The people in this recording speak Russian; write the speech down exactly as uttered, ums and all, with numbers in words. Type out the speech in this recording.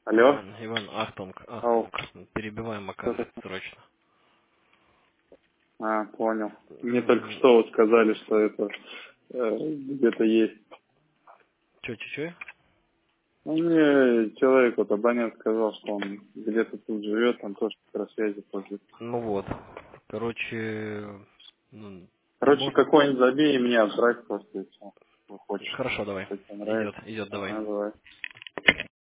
Алло? Иван, Иван, Ахтунг, Ау, Ахтунг. Перебиваем что оказывается такое? срочно. А, понял. Мне только М, что вот сказали, что это э, где-то есть. Чё, чё, чё? Ну, мне человек, вот абонент сказал, что он где-то тут живет, там тоже по связи пользуется. Ну вот. Короче, ну, Короче, можно... какой-нибудь забей и мне отправь просто, если хочешь. Хорошо, давай. Что тебе Идет, нравится. идет, давай. Ага, давай.